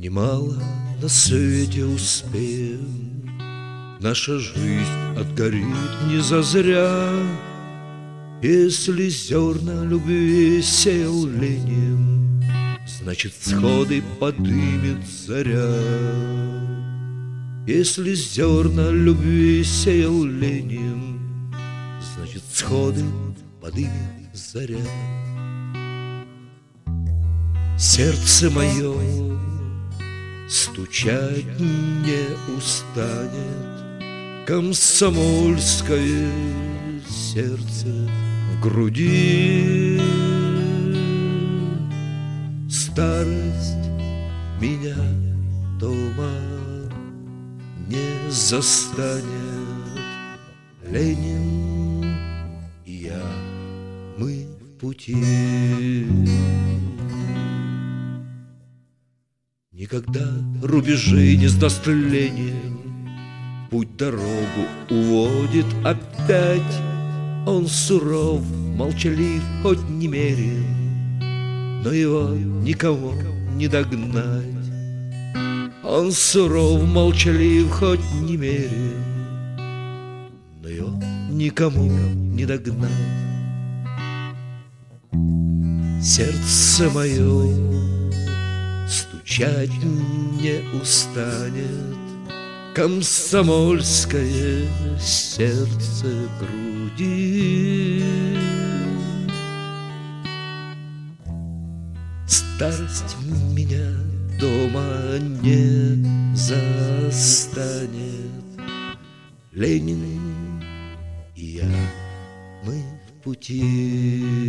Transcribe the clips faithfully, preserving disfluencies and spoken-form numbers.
Немало на свете успеем, наша жизнь отгорит не зазря. Если зерна любви сеял Ленин, значит, всходы подымет заря. Если зерна любви сеял Ленин, значит, всходы подымет заря. Сердце мое стучать не устанет, комсомольское сердце в груди. Старость меня дома не застанет. Ленин и я, мы в пути. Никогда рубежей не сдаст Ленин, путь дорогу уводит опять. Он суров, молчалив, хоть немерен, но его никого не догнать. Он суров, молчалив, хоть немерен, но его никому не догнать. Сердце мое стучать не устанет, комсомольское сердце в груди. Старость меня дома не застанет. Ленин и я, мы в пути.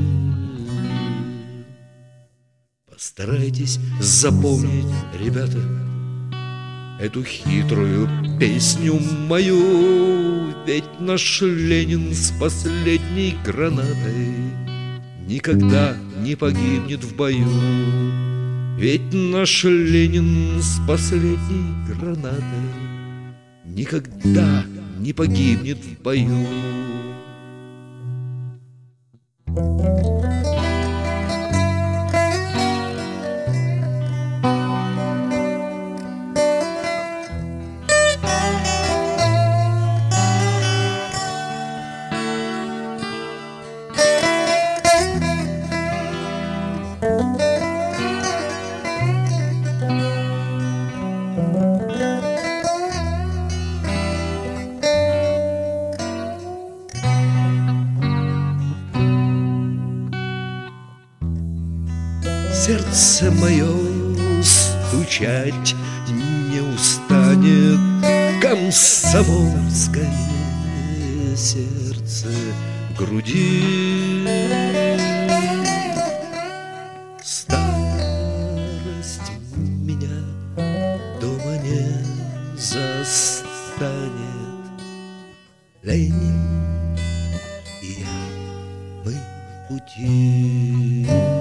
Постарайтесь запомнить, ребята, эту хитрую песню мою. Ведь наш Ленин с последней гранатой никогда не погибнет в бою. Ведь наш Ленин с последней гранатой никогда не погибнет в бою. Сердце мое стучать не устанет, комсомольское сердце в груди. Старость меня дома не застанет. Ленин и я, мы в пути.